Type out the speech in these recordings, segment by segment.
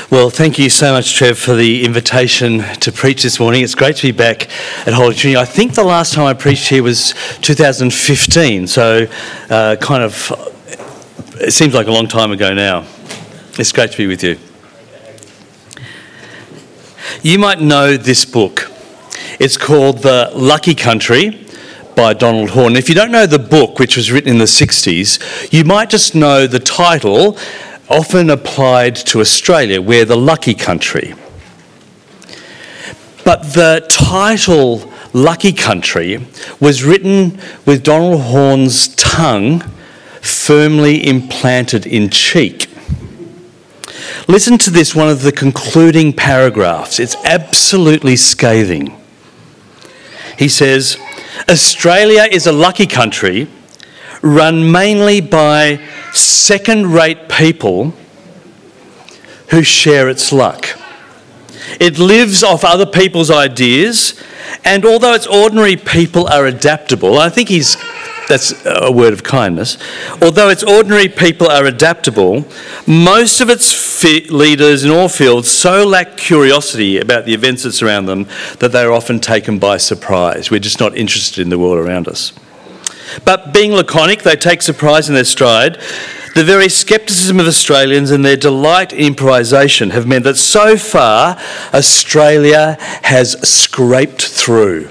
Well, thank you so much, Trev, for the invitation to preach this morning. It's great to be back at Holy Trinity. I think the last time I preached here was 2015, so it seems like a long time ago now. It's great to be with you. You might know this book. It's called The Lucky Country by Donald Horne. If you don't know the book, which was written in the 60s, you might just know the title, often applied to Australia. We're the lucky country. But the title Lucky Country was written with Donald Horne's tongue firmly implanted in cheek. Listen to this, one of the concluding paragraphs. It's absolutely scathing. He says, Australia is a lucky country run mainly by second-rate people who share its luck. It lives off other people's ideas, and although its ordinary people are adaptable, I think that's a word of kindness, although its ordinary people are adaptable, most of its leaders in all fields so lack curiosity about the events that surround them that they are often taken by surprise. We're just not interested in the world around us. But being laconic, they take surprise in their stride. The very scepticism of Australians and their delight in improvisation have meant that so far Australia has scraped through.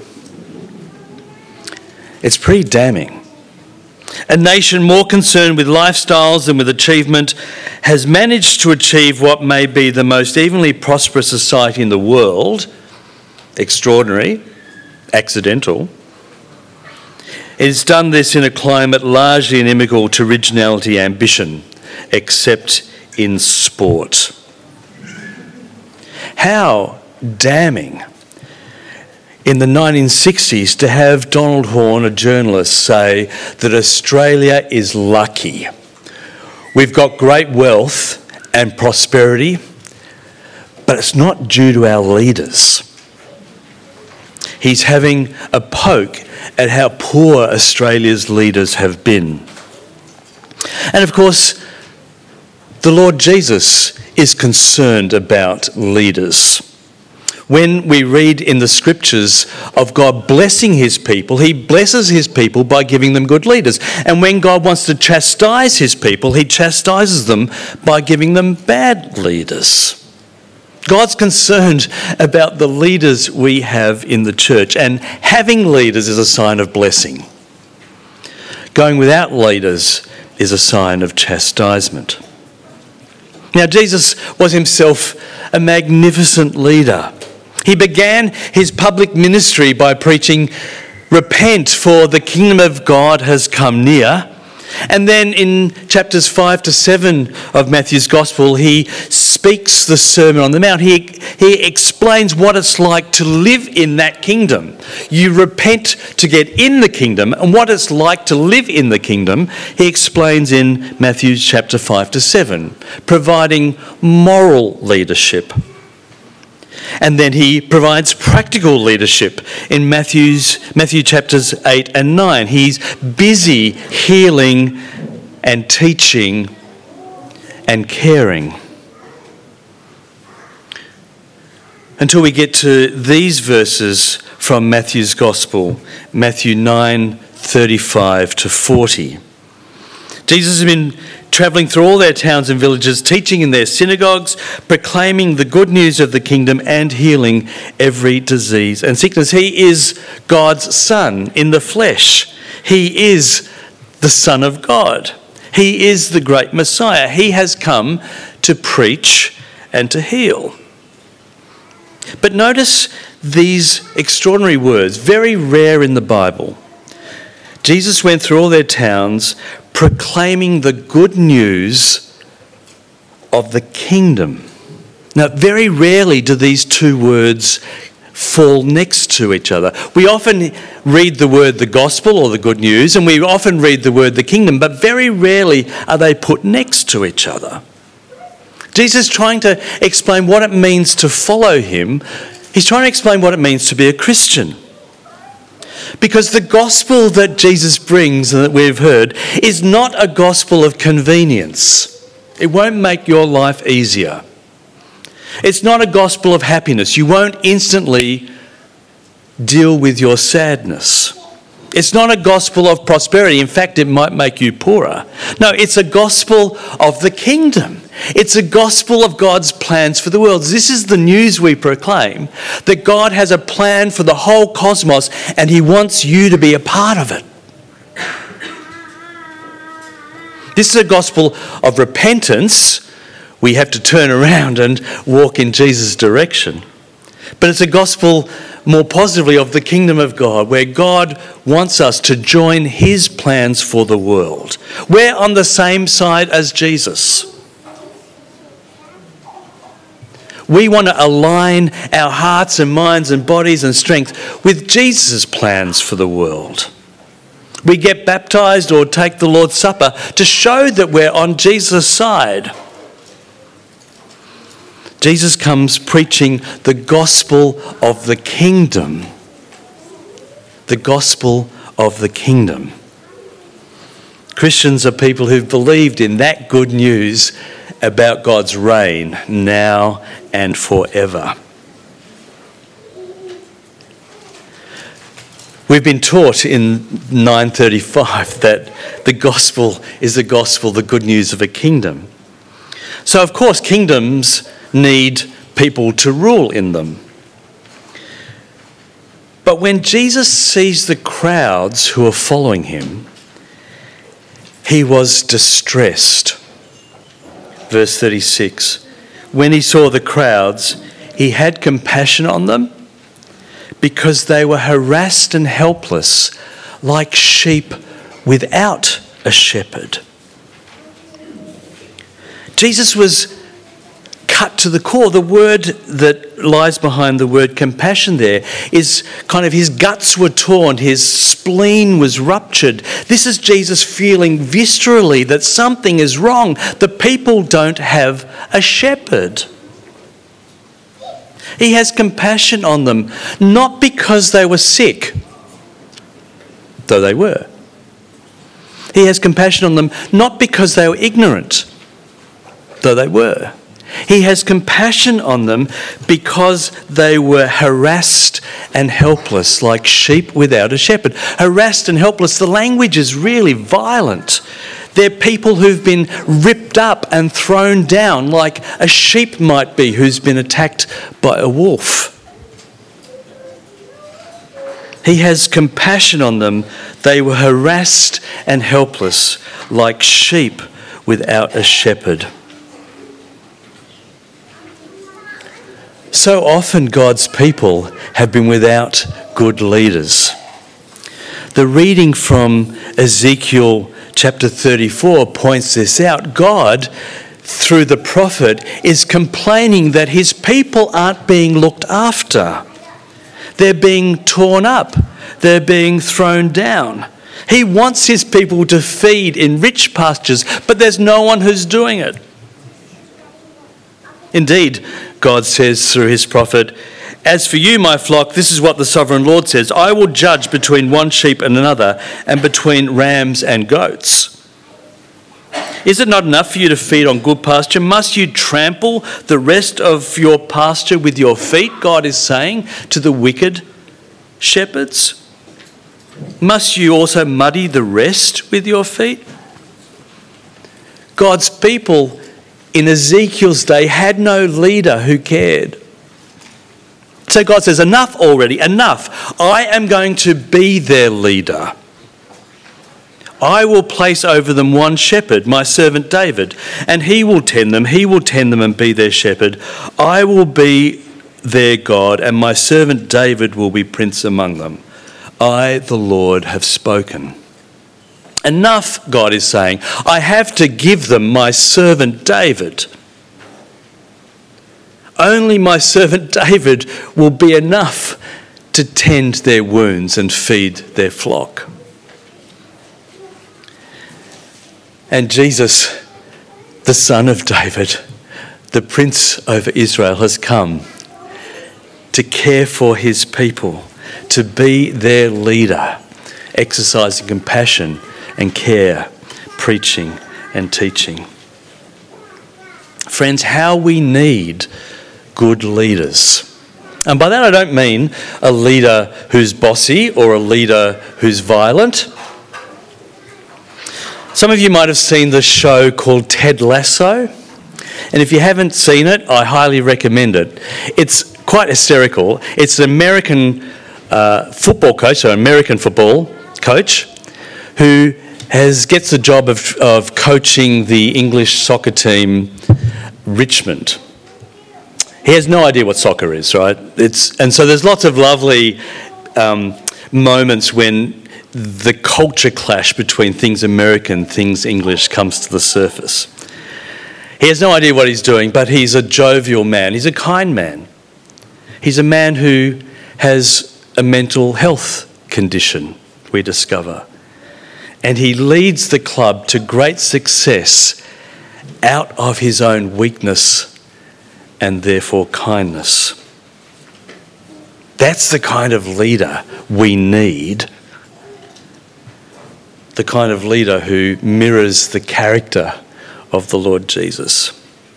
It's pretty damning. A nation more concerned with lifestyles than with achievement has managed to achieve what may be the most evenly prosperous society in the world. Extraordinary, accidental. It's done this in a climate largely inimical to originality and ambition, except in sport. How damning in the 1960s to have Donald Horne, a journalist, say that Australia is lucky. We've got great wealth and prosperity, but it's not due to our leaders. He's having a poke at how poor Australia's leaders have been. And of course, the Lord Jesus is concerned about leaders. When we read in the scriptures of God blessing his people, he blesses his people by giving them good leaders. And when God wants to chastise his people, he chastises them by giving them bad leaders. God's concerned about the leaders we have in the church, and having leaders is a sign of blessing. Going without leaders is a sign of chastisement. Now, Jesus was himself a magnificent leader. He began his public ministry by preaching, "Repent, for the kingdom of God has come near." And then in chapters 5 to 7 of Matthew's Gospel, he speaks the Sermon on the Mount. He explains what it's like to live in that kingdom. You repent to get in the kingdom, and what it's like to live in the kingdom, he explains in Matthew chapter 5 to 7, providing moral leadership. And then he provides practical leadership in Matthew chapters 8 and 9. He's busy healing and teaching and caring. Until we get to these verses from Matthew's Gospel, Matthew 9:35 to 40. Jesus has been travelling through all their towns and villages, teaching in their synagogues, proclaiming the good news of the kingdom and healing every disease and sickness. He is God's Son in the flesh. He is the Son of God. He is the great Messiah. He has come to preach and to heal. But notice these extraordinary words, very rare in the Bible. Jesus went through all their towns, proclaiming the good news of the kingdom. Now, very rarely do these two words fall next to each other. We often read the word the gospel or the good news, and we often read the word the kingdom, but very rarely are they put next to each other. Jesus is trying to explain what it means to follow him. He's trying to explain what it means to be a Christian. Because the gospel that Jesus brings and that we've heard is not a gospel of convenience. It won't make your life easier. It's not a gospel of happiness. You won't instantly deal with your sadness. It's not a gospel of prosperity. In fact, it might make you poorer. No, it's a gospel of the kingdom. It's a gospel of God's plans for the world. This is the news we proclaim, that God has a plan for the whole cosmos and he wants you to be a part of it. This is a gospel of repentance. We have to turn around and walk in Jesus' direction. But it's a gospel more positively of the kingdom of God, where God wants us to join his plans for the world. We're on the same side as Jesus. We want to align our hearts and minds and bodies and strength with Jesus' plans for the world. We get baptized or take the Lord's Supper to show that we're on Jesus' side. Jesus comes preaching the gospel of the kingdom. The gospel of the kingdom. Christians are people who've believed in that good news about God's reign now and forever. We've been taught in 935 that the gospel is the gospel, the good news of a kingdom. So, of course, kingdoms need people to rule in them. But when Jesus sees the crowds who are following him, he was distressed. Verse 36, when he saw the crowds, he had compassion on them because they were harassed and helpless like sheep without a shepherd. Jesus was cut to the core. The word that lies behind the word compassion there is kind of his guts were torn, his spleen was ruptured. This is Jesus feeling viscerally that something is wrong. The people don't have a shepherd. He has compassion on them, not because they were sick, though they were. He has compassion on them, not because they were ignorant, though they were. He has compassion on them because they were harassed and helpless, like sheep without a shepherd. Harassed and helpless, the language is really violent. They're people who've been ripped up and thrown down, like a sheep might be who's been attacked by a wolf. He has compassion on them. They were harassed and helpless, like sheep without a shepherd. So often God's people have been without good leaders. The reading from Ezekiel chapter 34 points this out. God, through the prophet, is complaining that his people aren't being looked after. They're being torn up. They're being thrown down. He wants his people to feed in rich pastures, but there's no one who's doing it. Indeed, God says through his prophet, "As for you, my flock, this is what the sovereign Lord says. I will judge between one sheep and another, and between rams and goats. Is it not enough for you to feed on good pasture? Must you trample the rest of your pasture with your feet?" God is saying to the wicked shepherds. "Must you also muddy the rest with your feet?" God's people in Ezekiel's day had no leader who cared. So God says, enough already, enough. I am going to be their leader. I will place over them one shepherd, my servant David, and he will tend them and be their shepherd. I will be their God, and my servant David will be prince among them. I, the Lord, have spoken. Enough, God is saying. I have to give them my servant David. Only my servant David will be enough to tend their wounds and feed their flock. And Jesus, the son of David, the prince over Israel, has come to care for his people, to be their leader, exercising compassion and care, preaching and teaching. Friends, how we need good leaders. And by that I don't mean a leader who's bossy or a leader who's violent. Some of you might have seen the show called Ted Lasso. And if you haven't seen it, I highly recommend it. It's quite hysterical. It's an American football coach, or American football coach, who gets the job of coaching the English soccer team, Richmond. He has no idea what soccer is, right? And so there's lots of lovely moments when the culture clash between things American, things English comes to the surface. He has no idea what he's doing, but he's a jovial man. He's a kind man. He's a man who has a mental health condition, we discover. And he leads the club to great success out of his own weakness and therefore kindness. That's the kind of leader we need. The kind of leader who mirrors the character of the Lord Jesus.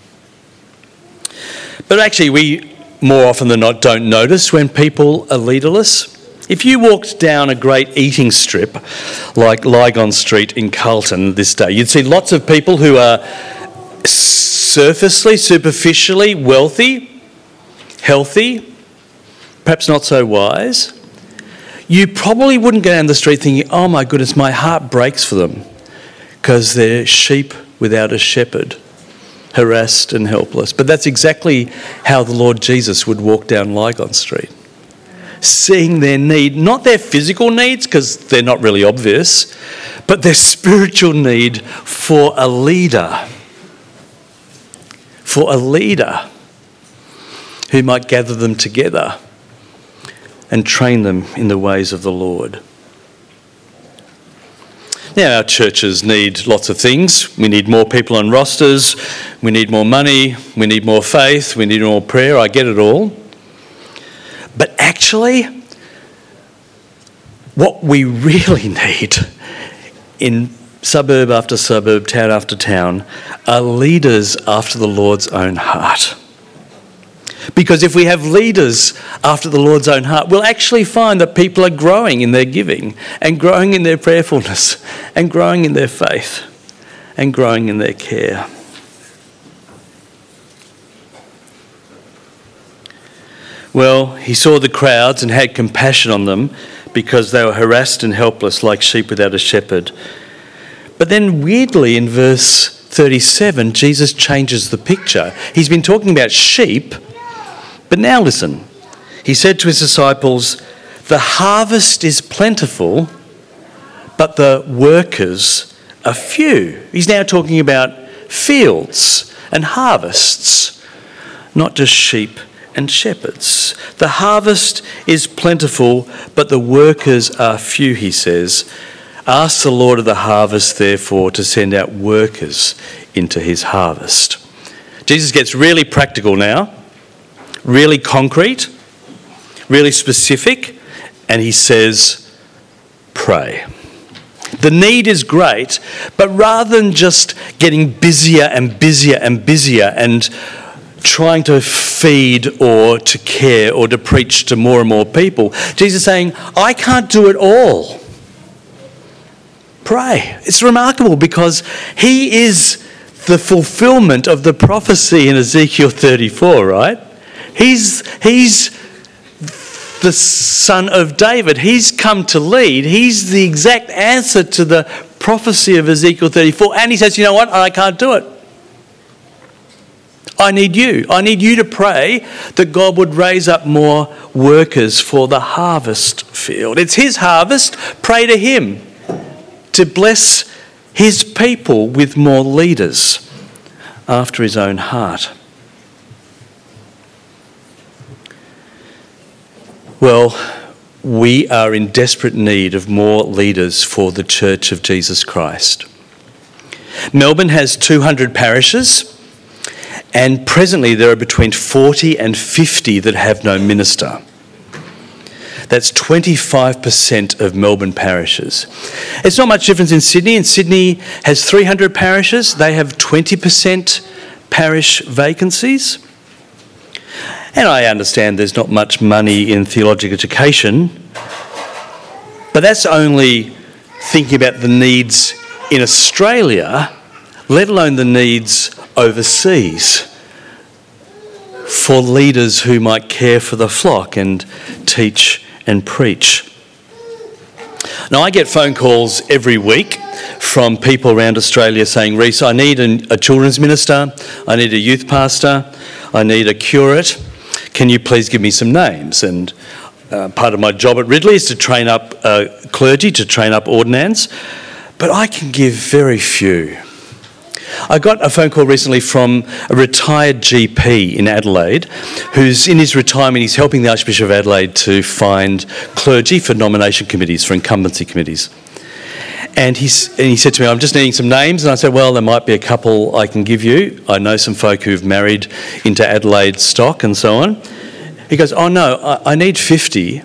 But actually, we more often than not don't notice when people are leaderless. If you walked down a great eating strip like Lygon Street in Carlton this day, you'd see lots of people who are surfacely, superficially wealthy, healthy, perhaps not so wise. You probably wouldn't go down the street thinking, oh my goodness, my heart breaks for them, because they're sheep without a shepherd, harassed and helpless. But that's exactly how the Lord Jesus would walk down Lygon Street, seeing their need, not their physical needs, because they're not really obvious, but their spiritual need for a leader who might gather them together and train them in the ways of the Lord. Now, our churches need lots of things. We need more people on rosters. We need more money. We need more faith. We need more prayer. I get it all. But actually, what we really need in suburb after suburb, town after town, are leaders after the Lord's own heart. Because if we have leaders after the Lord's own heart, we'll actually find that people are growing in their giving and growing in their prayerfulness and growing in their faith and growing in their care. Well, he saw the crowds and had compassion on them because they were harassed and helpless like sheep without a shepherd. But then weirdly in verse 37, Jesus changes the picture. He's been talking about sheep, but now listen. He said to his disciples, the harvest is plentiful, but the workers are few. He's now talking about fields and harvests, not just sheep and shepherds. The harvest is plentiful, but the workers are few, he says. Ask the Lord of the harvest, therefore, to send out workers into his harvest. Jesus gets really practical now, really concrete, really specific, and he says, pray. The need is great, but rather than just getting busier and busier and busier and trying to feed or to care or to preach to more and more people, Jesus is saying, I can't do it all. Pray. It's remarkable because he is the fulfillment of the prophecy in Ezekiel 34, right? He's the son of David. He's come to lead. He's the exact answer to the prophecy of Ezekiel 34. And he says, you know what? I can't do it. I need you. I need you to pray that God would raise up more workers for the harvest field. It's his harvest. Pray to him to bless his people with more leaders after his own heart. Well, we are in desperate need of more leaders for the Church of Jesus Christ. Melbourne has 200 parishes, and presently there are between 40 and 50 that have no minister. That's 25% of Melbourne parishes. It's not much difference in Sydney. And Sydney has 300 parishes. They have 20% parish vacancies. And I understand there's not much money in theological education, but that's only thinking about the needs in Australia, let alone the needs overseas for leaders who might care for the flock and teach and preach. Now, I get phone calls every week from people around Australia saying, Reece, I need a children's minister, I need a youth pastor, I need a curate. Can you please give me some names? And part of my job at Ridley is to train up clergy, to train up ordinands, but I can give very few. I got a phone call recently from a retired GP in Adelaide who's in his retirement, he's helping the Archbishop of Adelaide to find clergy for nomination committees, for incumbency committees. And he said to me, I'm just needing some names. And I said, well, there might be a couple I can give you. I know some folk who've married into Adelaide stock and so on. He goes, oh no, I need 50.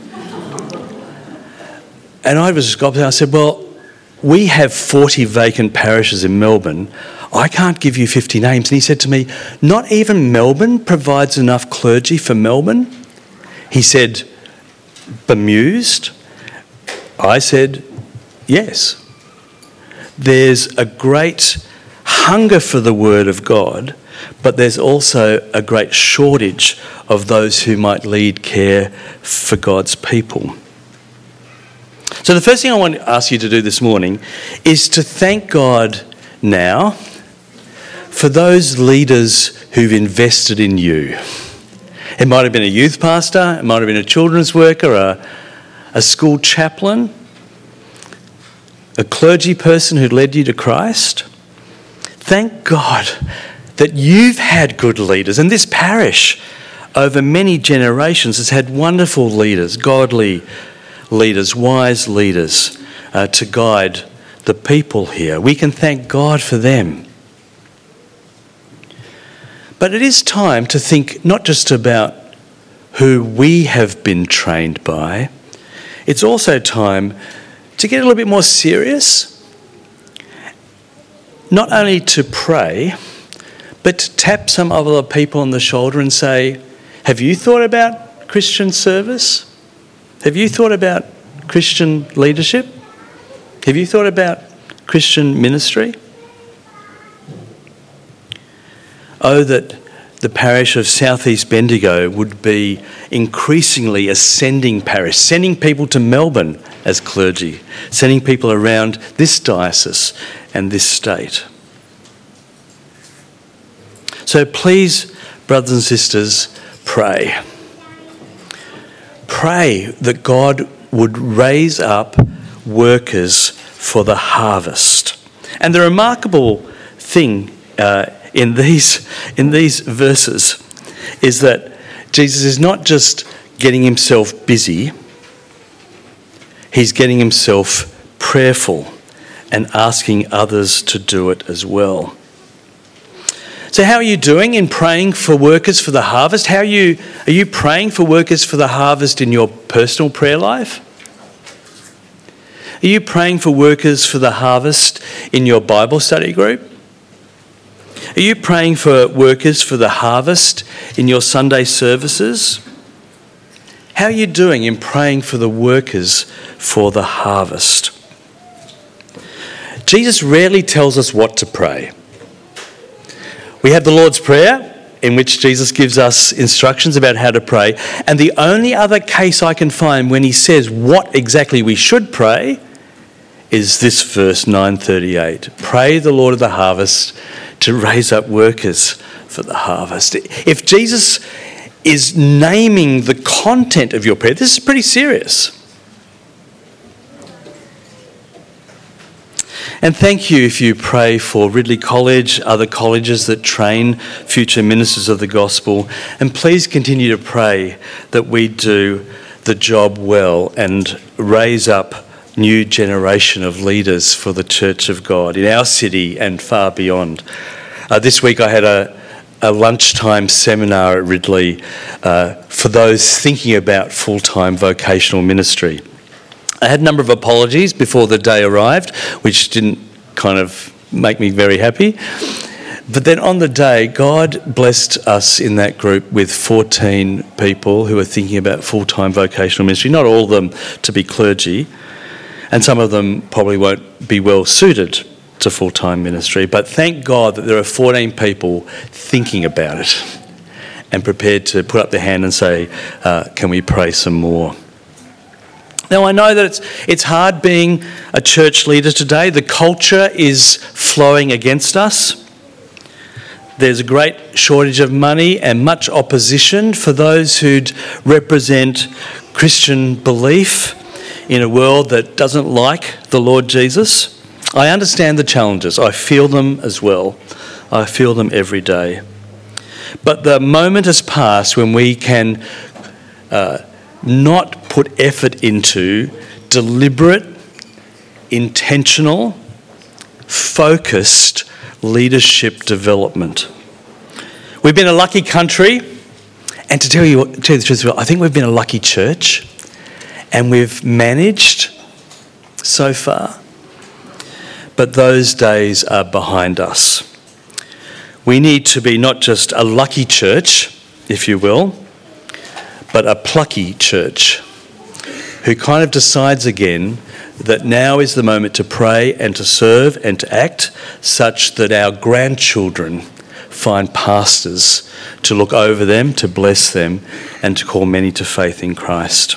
And I was gobsmacked. I said, well, we have 40 vacant parishes in Melbourne. I can't give you 50 names. And he said to me, not even Melbourne provides enough clergy for Melbourne? He said, bemused. I said, yes. There's a great hunger for the Word of God, but there's also a great shortage of those who might lead care for God's people. So the first thing I want to ask you to do this morning is to thank God now for those leaders who've invested in you. It might have been a youth pastor, it might have been a children's worker, a school chaplain, a clergy person who led you to Christ. Thank God that you've had good leaders, and this parish over many generations has had wonderful leaders, godly leaders, wise leaders to guide the people here. We can thank God for them. But it is time to think not just about who we have been trained by, it's also time to get a little bit more serious, not only to pray, but to tap some other people on the shoulder and say, have you thought about Christian service? Have you thought about Christian leadership? Have you thought about Christian ministry? Oh, that the parish of South East Bendigo would be increasingly a sending parish, sending people to Melbourne as clergy, sending people around this diocese and this state. So please, brothers and sisters, pray. Pray that God would raise up workers for the harvest. And the remarkable thing in these verses is that Jesus is not just getting himself busy, he's getting himself prayerful and asking others to do it as well. So how are you doing in praying for workers for the harvest? Are you praying for workers for the harvest in your personal prayer life? Are you praying for workers for the harvest in your Bible study group? Are you praying for workers for the harvest in your Sunday services? How are you doing in praying for the workers for the harvest? Jesus rarely tells us what to pray. We have the Lord's Prayer, in which Jesus gives us instructions about how to pray. And the only other case I can find when he says what exactly we should pray is this verse 9:38. Pray the Lord of the harvest to raise up workers for the harvest. If Jesus is naming the content of your prayer, this is pretty serious. And thank you if you pray for Ridley College, other colleges that train future ministers of the gospel. And please continue to pray that we do the job well and raise up new generation of leaders for the Church of God in our city and far beyond. This week I had a lunchtime seminar at Ridley for those thinking about full-time vocational ministry. I had a number of apologies before the day arrived, which didn't kind of make me very happy. But then on the day, God blessed us in that group with 14 people who are thinking about full-time vocational ministry. Not all of them to be clergy, and some of them probably won't be well suited to full-time ministry. But thank God that there are 14 people thinking about it and prepared to put up their hand and say, can we pray some more? Now, I know that it's hard being a church leader today. The culture is flowing against us. There's a great shortage of money and much opposition for those who'd represent Christian belief in a world that doesn't like the Lord Jesus. I understand the challenges. I feel them as well. I feel them every day. But the moment has passed when we can not put effort into deliberate, intentional, focused leadership development. We've been a lucky country, and to tell you the truth, I think we've been a lucky church, and we've managed so far. But those days are behind us. We need to be not just a lucky church, if you will, but a plucky church who kind of decides again that now is the moment to pray and to serve and to act such that our grandchildren find pastors to look over them, to bless them, and to call many to faith in Christ.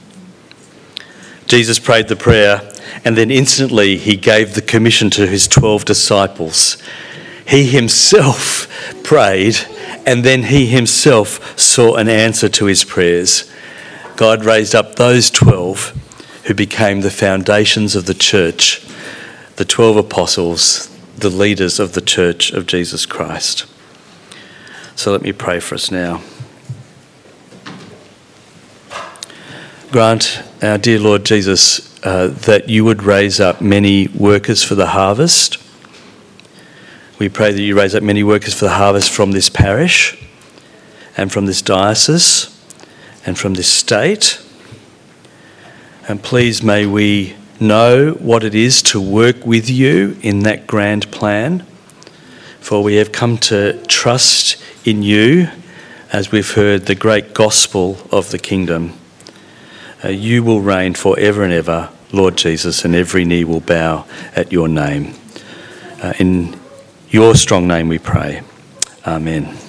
Jesus prayed the prayer, and then instantly he gave the commission to his 12 disciples. He himself prayed, and then he himself saw an answer to his prayers. God raised up those 12 who became the foundations of the church, the 12 apostles, the leaders of the church of Jesus Christ. So let me pray for us now. Grant, our dear Lord Jesus, that you would raise up many workers for the harvest. We pray that you raise up many workers for the harvest from this parish and from this diocese and from this state. And please may we know what it is to work with you in that grand plan, for we have come to trust in you as we've heard the great gospel of the kingdom. You will reign forever and ever, Lord Jesus, and every knee will bow at your name. In your strong name we pray. Amen.